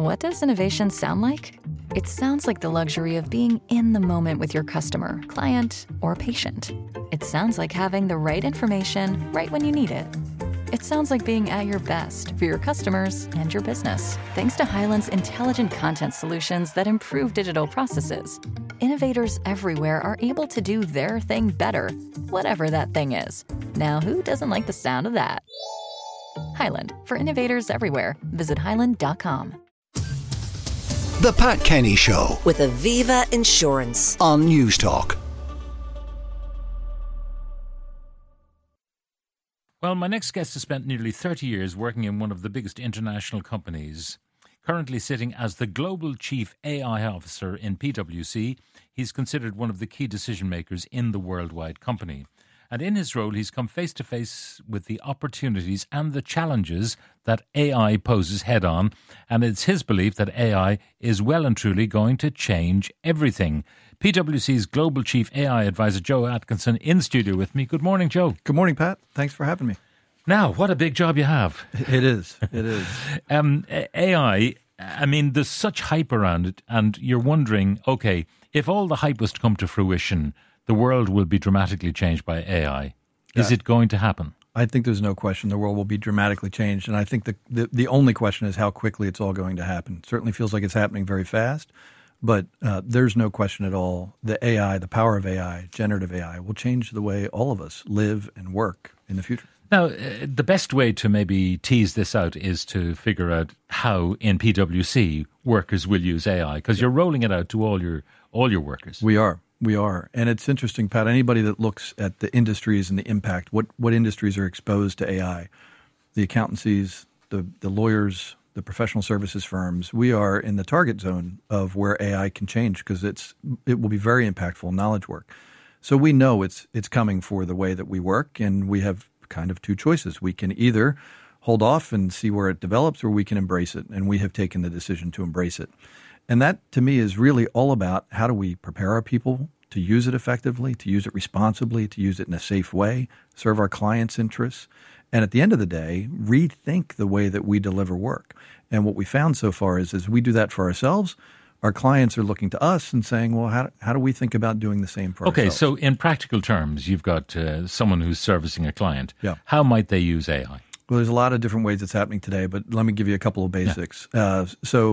What does innovation sound like? It sounds like the luxury of being in the moment with your customer, client, or patient. It sounds like having the right information right when you need it. It sounds like being at your best for your customers and your business. Thanks to Hyland's intelligent content solutions that improve digital processes, innovators everywhere are able to do their thing better, whatever that thing is. Now, who doesn't like the sound of that? Hyland, for innovators everywhere. Visit hyland.com. The Pat Kenny Show with Aviva Insurance on News Talk. Well, my next guest has spent nearly 30 years working in one of the biggest international companies. Currently sitting as the Global Chief AI Officer in PwC, he's considered one of the key decision makers in the worldwide company. And in his role, he's come face to face with the opportunities and the challenges that AI poses head on. And it's his belief that AI is well and truly going to change everything. PwC's Global Chief AI Advisor, Joe Atkinson, in studio with me. Good morning, Joe. Good morning, Pat. Thanks for having me. Now, what a big job you have. It is. It is. AI, I mean, there's such hype around it, and you're wondering, okay, if all the hype was to come to fruition, the world will be dramatically changed by AI. Is it going to happen? I think there's no question the world will be dramatically changed, and I think the only question is how quickly it's all going to happen. It certainly feels like it's happening very fast, but there's no question at all. The AI, the power of AI, generative AI, will change the way all of us live and work in the future. Now, the best way to maybe tease this out is to figure out how in PwC workers will use AI, because you're rolling it out to all your workers. We are. And it's interesting, Pat, anybody that looks at the industries and the impact, what industries are exposed to AI, the accountancies, the lawyers, the professional services firms, we are in the target zone of where AI can change because it will be very impactful in knowledge work. So we know it's coming for the way that we work, and we have kind of two choices. We can either hold off and see where it develops, or we can embrace it, and we have taken the decision to embrace it. And that, to me, is really all about how do we prepare our people to use it effectively, to use it responsibly, to use it in a safe way, serve our clients' interests, and at the end of the day, rethink the way that we deliver work. And what we found so far is as we do that for ourselves, our clients are looking to us and saying, well, how do we think about doing the same for ourselves? Okay, so in practical terms, you've got someone who's servicing a client. Yeah. How might they use AI? Well, there's a lot of different ways it's happening today, but let me give you a couple of basics. Yeah.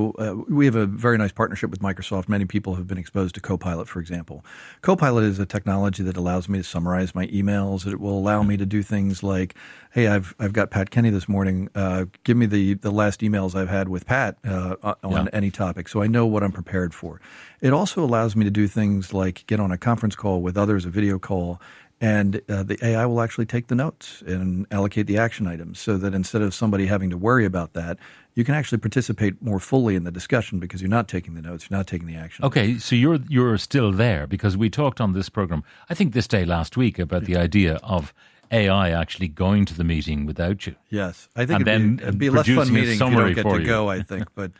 We have a very nice partnership with Microsoft. Many people have been exposed to Copilot, for example. Copilot is a technology that allows me to summarize my emails. It will allow me to do things like, hey, I've got Pat Kenny this morning. Give me the last emails I've had with Pat on any topic, so I know what I'm prepared for. It also allows me to do things like get on a conference call with others, a video call, and the AI will actually take the notes and allocate the action items so that instead of somebody having to worry about that, you can actually participate more fully in the discussion because you're not taking the notes, you're not taking the action. Okay, so you're still there because we talked on this program, I think this day last week, about the idea of AI actually going to the meeting without you. Yes, I think it'd be a less fun meeting if you don't get to go, I think. But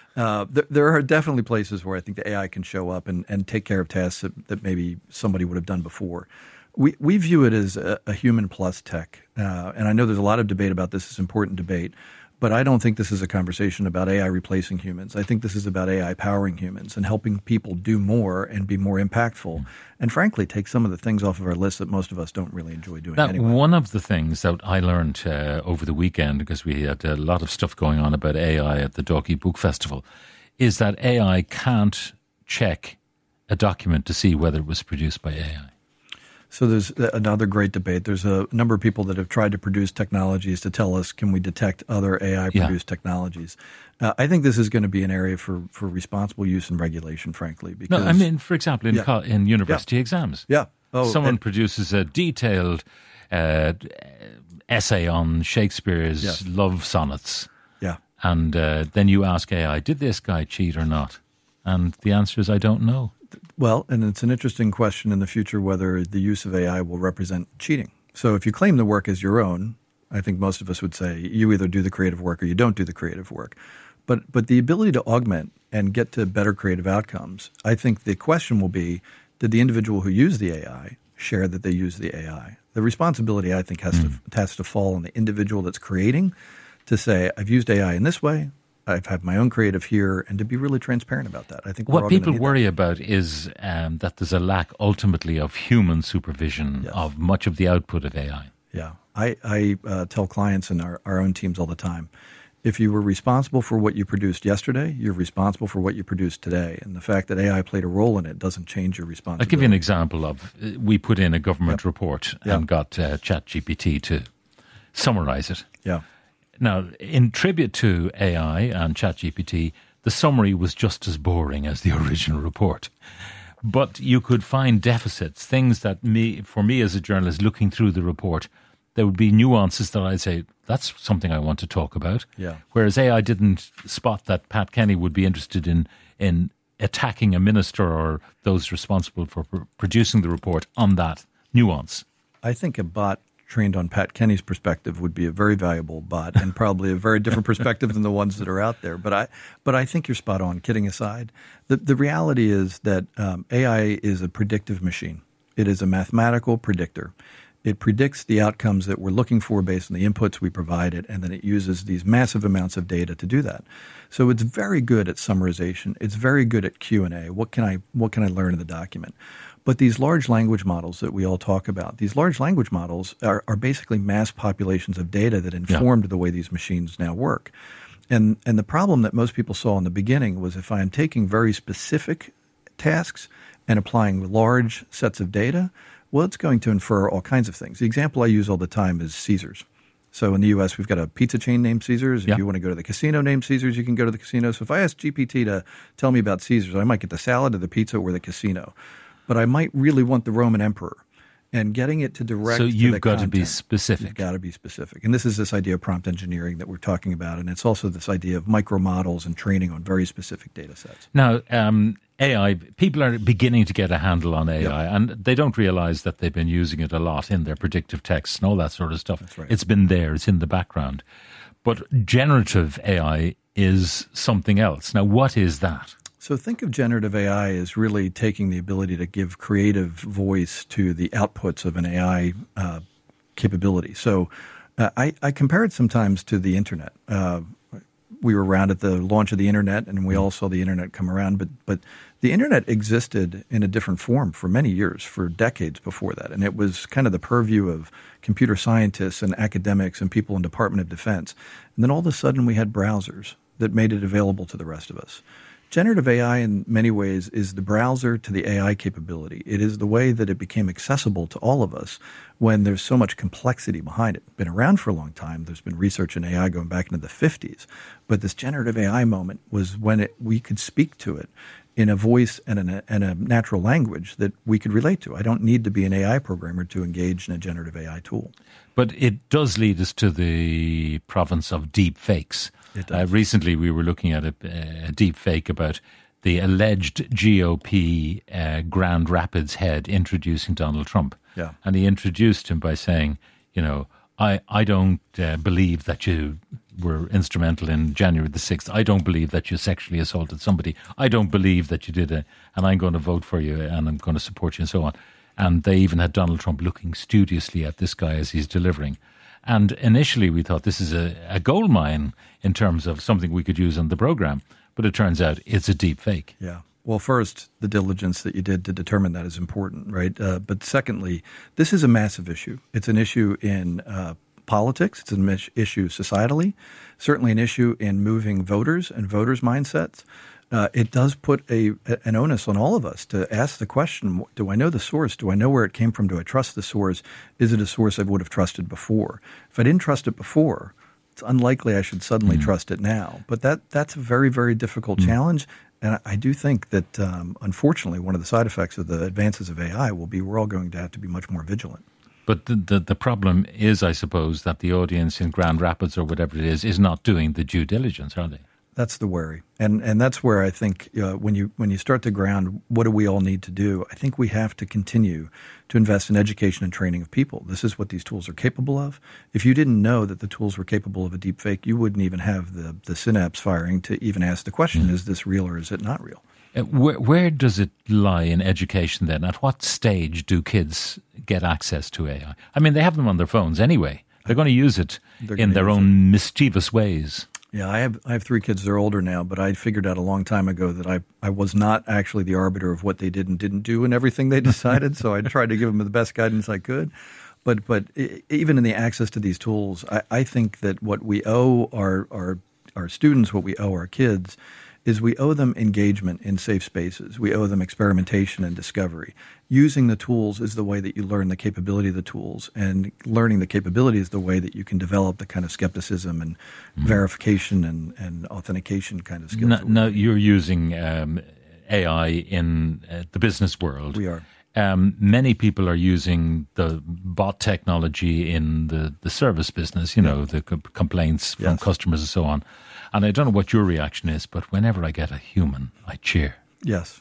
there are definitely places where I think the AI can show up and take care of tasks that maybe somebody would have done before. We view it as a human plus tech, and I know there's a lot of debate about this. It's an important debate, but I don't think this is a conversation about AI replacing humans. I think this is about AI powering humans and helping people do more and be more impactful, and frankly, take some of the things off of our list that most of us don't really enjoy doing anyway. One of the things that I learned over the weekend, because we had a lot of stuff going on about AI at the Dalkey Book Festival, is that AI can't check a document to see whether it was produced by AI. So there's another great debate. There's a number of people that have tried to produce technologies to tell us, can we detect other AI-produced technologies? I think this is going to be an area for responsible use and regulation, frankly. Because, no, I mean, for example, in university exams. Yeah. Someone produces a detailed essay on Shakespeare's love sonnets. Yeah. And then you ask AI, did this guy cheat or not? And the answer is, I don't know. Well, and it's an interesting question in the future whether the use of AI will represent cheating. So if you claim the work as your own, I think most of us would say you either do the creative work or you don't do the creative work. But the ability to augment and get to better creative outcomes, I think the question will be, did the individual who used the AI share that they use the AI? The responsibility, I think, has to fall on the individual that's creating to say, I've used AI in this way. I've had my own creative here, and to be really transparent about that. I think what people worry about is that there's a lack ultimately of human supervision of much of the output of AI. Yeah. I tell clients and our own teams all the time, if you were responsible for what you produced yesterday, you're responsible for what you produced today. And the fact that AI played a role in it doesn't change your responsibility. I'll give you an example of, we put in a government report and got ChatGPT to summarize it. Yeah. Now, in tribute to AI and ChatGPT, the summary was just as boring as the original report. But you could find deficits, things that for me as a journalist looking through the report, there would be nuances that I'd say, that's something I want to talk about. Yeah. Whereas AI didn't spot that Pat Kenny would be interested in attacking a minister or those responsible for producing the report on that nuance. I think a bot trained on Pat Kenny's perspective would be a very valuable bot and probably a very different perspective than the ones that are out there. But I think you're spot on, kidding aside. The reality is that AI is a predictive machine. It is a mathematical predictor. It predicts the outcomes that we're looking for based on the inputs we provide it, and then it uses these massive amounts of data to do that. So it's very good at summarization. It's very good at Q&A. What can I learn in the document? But these large language models that we all talk about, these large language models are basically mass populations of data that informed the way these machines now work. And the problem that most people saw in the beginning was if I am taking very specific tasks and applying large sets of data, well, it's going to infer all kinds of things. The example I use all the time is Caesars. So in the U.S., we've got a pizza chain named Caesars. If you want to go to the casino named Caesars, you can go to the casino. So if I ask GPT to tell me about Caesars, I might get the salad or the pizza or the casino. But I might really want the Roman emperor. And getting it to direct so you've got content, to be specific. You've got to be specific. And this is this idea of prompt engineering that we're talking about. And it's also this idea of micro models and training on very specific data sets. Now, AI, people are beginning to get a handle on AI, and they don't realize that they've been using it a lot in their predictive texts and all that sort of stuff. That's right. It's been there. It's in the background. But generative AI is something else. Now, what is that? So think of generative AI as really taking the ability to give creative voice to the outputs of an AI capability. So I compare it sometimes to the internet. We were around at the launch of the internet, and we all saw the internet come around. But the internet existed in a different form for many years, for decades before that. And it was kind of the purview of computer scientists and academics and people in Department of Defense. And then all of a sudden we had browsers that made it available to the rest of us. Generative AI in many ways is the browser to the AI capability. It is the way that it became accessible to all of us when there's so much complexity behind it. It's been around for a long time. There's been research in AI going back into the 50s. But this generative AI moment was when we could speak to it in a voice and a natural language that we could relate to. I don't need to be an AI programmer to engage in a generative AI tool. But it does lead us to the province of deep fakes. Recently, we were looking at a deep fake about the alleged GOP Grand Rapids head introducing Donald Trump. Yeah. And he introduced him by saying, I don't believe that you were instrumental in January the 6th. I don't believe that you sexually assaulted somebody. I don't believe that you did it. And I'm going to vote for you and I'm going to support you and so on. And they even had Donald Trump looking studiously at this guy as he's delivering. And initially we thought this is a gold mine in terms of something we could use on the program. But it turns out it's a deep fake. Yeah. Well, first, the diligence that you did to determine that is important, right? But secondly, this is a massive issue. It's an issue in politics. It's an issue societally, certainly an issue in moving voters and voters' mindsets. It does put an onus on all of us to ask the question, do I know the source? Do I know where it came from? Do I trust the source? Is it a source I would have trusted before? If I didn't trust it before, it's unlikely I should suddenly trust it now. But that's a very, very difficult challenge. And I do think that, unfortunately, one of the side effects of the advances of AI will be we're all going to have to be much more vigilant. But the problem is, I suppose, that the audience in Grand Rapids or whatever it is not doing the due diligence, are they? That's the worry. And that's where I think when you start to ground, what do we all need to do? I think we have to continue to invest in education and training of people. This is what these tools are capable of. If you didn't know that the tools were capable of a deep fake, you wouldn't even have the synapse firing to even ask the question, is this real or is it not real? Where does it lie in education then? At what stage do kids get access to AI? I mean, they have them on their phones anyway. They're going to use it in their own mischievous ways. Yeah, I have 3 kids. They're older now, but I figured out a long time ago that I was not actually the arbiter of what they did and didn't do in everything they decided. So I tried to give them the best guidance I could. But even in the access to these tools, I think that what we owe our students, what we owe our kids, is we owe them engagement in safe spaces. We owe them experimentation and discovery. Using the tools is the way that you learn the capability of the tools, and learning the capability is the way that you can develop the kind of skepticism and verification and authentication kind of skills. Now you're using AI in the business world. We are. Many people are using the bot technology in the service business, the complaints from customers and so on. And I don't know what your reaction is, but whenever I get a human, I cheer. Yes.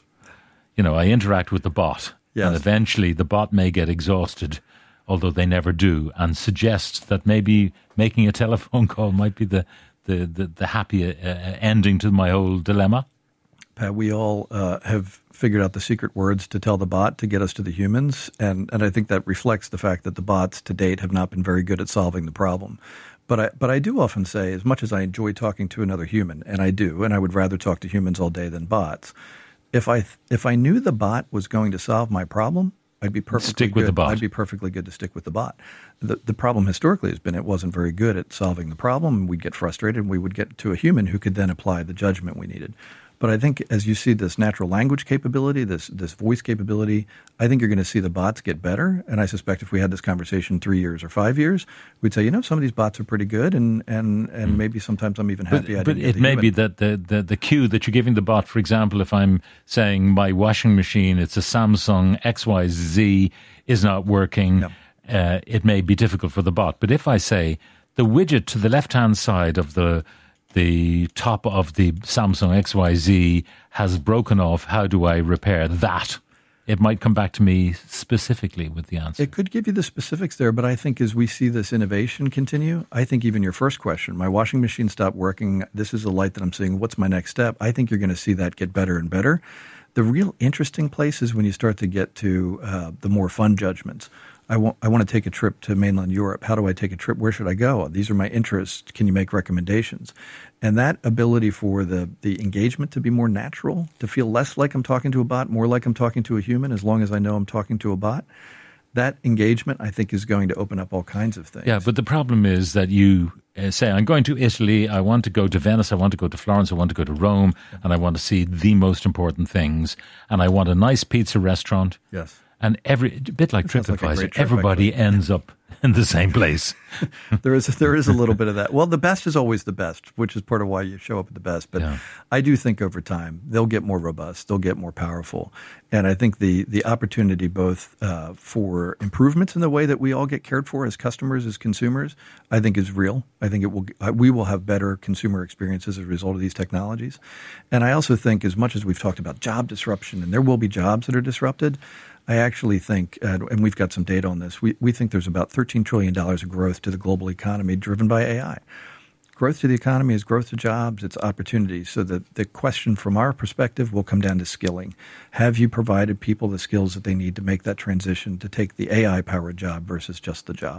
I interact with the bot. Yes. And eventually the bot may get exhausted, although they never do, and suggest that maybe making a telephone call might be the happy ending to my whole dilemma. Pat, we all have figured out the secret words to tell the bot to get us to the humans, and I think that reflects the fact that the bots to date have not been very good at solving the problem. But I do often say, as much as I enjoy talking to another human, and I do, and I would rather talk to humans all day than bots, if I knew the bot was going to solve my problem, I'd be perfectly stick with good. the bot. I'd be perfectly good to stick with the bot. The problem historically has been it wasn't very good at solving the problem. We'd get frustrated, and we would get to a human who could then apply the judgment we needed. But I think as you see this natural language capability, this voice capability, I think you're going to see the bots get better. And I suspect if we had this conversation 3 years or 5 years, we'd say, some of these bots are pretty good, and maybe sometimes I'm even happy I didn't get the human. But it may be that the cue that you're giving the bot, for example, if I'm saying my washing machine, it's a Samsung XYZ, is not working, it may be difficult for the bot. But if I say the widget to the left-hand side of the top of the Samsung XYZ has broken off, how do I repair that? It might come back to me specifically with the answer. It could give you the specifics there, but I think as we see this innovation continue, I think even your first question, my washing machine stopped working, this is a light that I'm seeing, what's my next step? I think you're going to see that get better and better. The real interesting place is when you start to get to the more fun judgments. I want to take a trip to mainland Europe. How do I take a trip? Where should I go? These are my interests. Can you make recommendations? And that ability for the engagement to be more natural, to feel less like I'm talking to a bot, more like I'm talking to a human, as long as I know I'm talking to a bot, that engagement, I think, is going to open up all kinds of things. Yeah, but the problem is that you say, I'm going to Italy, I want to go to Venice, I want to go to Florence, I want to go to Rome, and I want to see the most important things, and I want a nice pizza restaurant. Yes. And a bit like TripAdvisor, everybody ends up in the same place. There is a little bit of that. Well, the best is always the best, which is part of why you show up at the best. But I do think over time they'll get more robust, they'll get more powerful, and I think the opportunity both for improvements in the way that we all get cared for as customers, as consumers, I think is real. I think we will have better consumer experiences as a result of these technologies. And I also think, as much as we've talked about job disruption, and there will be jobs that are disrupted, I actually think, and we've got some data on this, we think there's about $13 trillion of growth to the global economy driven by AI. Growth to the economy is growth to jobs, it's opportunities. So the question from our perspective will come down to skilling. Have you provided people the skills that they need to make that transition to take the AI-powered job versus just the job?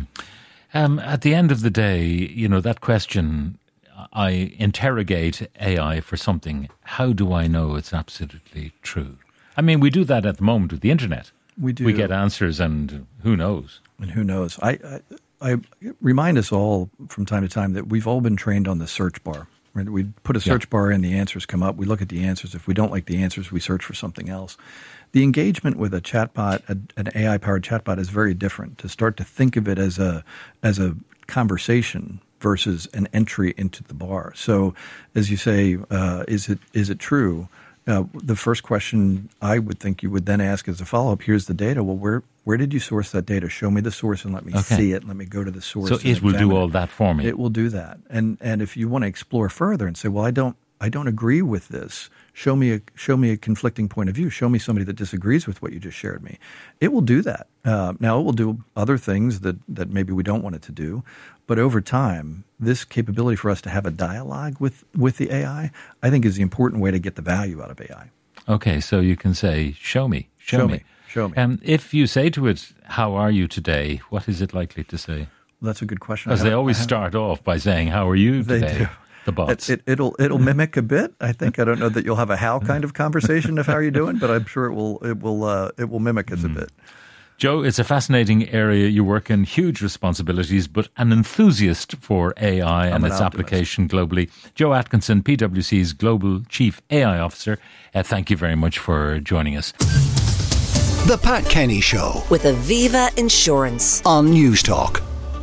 At the end of the day, that question, I interrogate AI for something. How do I know it's absolutely true? I mean, we do that at the moment with the internet. We do. We get answers, and who knows? And who knows? I remind us all from time to time that we've all been trained on the search bar. Right? We put a search bar in, the answers come up. We look at the answers. If we don't like the answers, we search for something else. The engagement with a chatbot, an AI-powered chatbot, is very different. To start to think of it as a conversation versus an entry into the bar. So, as you say, is it true? The first question I would think you would then ask as a follow-up, here's the data. Well, where did you source that data? Show me the source and let me see it. Let me go to the source. So it will do all that for me. It will do that. And if you want to explore further and say, well, I don't agree with this. Show me a conflicting point of view. Show me somebody that disagrees with what you just shared me. It will do that. Now, it will do other things that maybe we don't want it to do. But over time, this capability for us to have a dialogue with the AI, I think, is the important way to get the value out of AI. Okay, so you can say, show me. Show me. And if you say to it, how are you today, what is it likely to say? Well, that's a good question. Because they always start off by saying, how are you today? They do. The bots. It'll mimic a bit. I think. I don't know that you'll have a how kind of conversation of how you're doing, but I'm sure it will mimic us a bit. Joe, it's a fascinating area you work in, huge responsibilities, but an enthusiast for AI and its application globally. Joe Atkinson, PwC's Global Chief AI Officer, thank you very much for joining us. The Pat Kenny Show with Aviva Insurance on News Talk.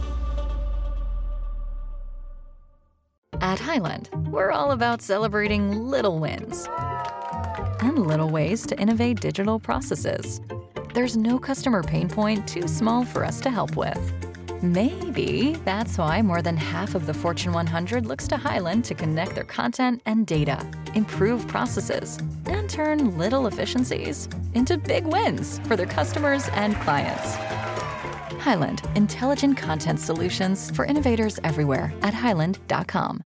At Highland, we're all about celebrating little wins and little ways to innovate digital processes. There's no customer pain point too small for us to help with. Maybe that's why more than half of the Fortune 100 looks to Highland to connect their content and data, improve processes, and turn little efficiencies into big wins for their customers and clients. Highland, intelligent content solutions for innovators everywhere at highland.com.